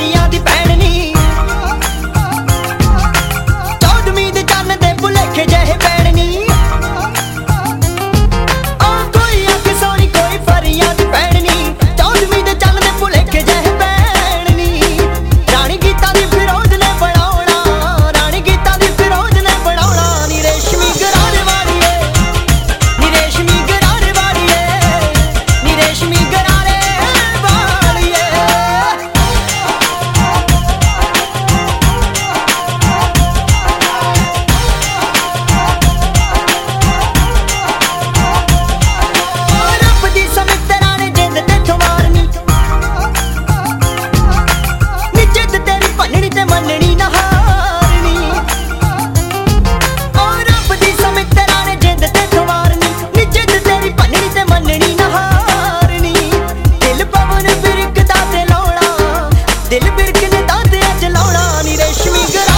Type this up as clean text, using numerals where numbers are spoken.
परियां दी भैन नी। चौदवीं दे चन्न दे भुलेखे जहे भैन नी। ओ कोई अख सोनी कोई परियां दी भैन नी। चौदवीं दे चन्न दे भुलेखे जहे भैन नी। रानी गीता दी फिरोज ने बनाउणा, रानी गीता दी फिरोज ने बनाउणा नी। रेशमी गरारे वालीए नी, रेशमी गरारे वालीए नी, रेशमी गरारे वालीए। रब दी समित्रा ने जिंद तेथों मारनी नी। जिद तेरी भन्ननी ते मननी ना हारनी। रब दी समित्रा ने जिंद तेथों मारनी नी। जिद तेरी भन्ननी ते मननी ना हारनी। दिल पवन बिरकदा ते लाउणा, दिल बिरकने दा ते अज लाउणा नी। रेशमी गरारे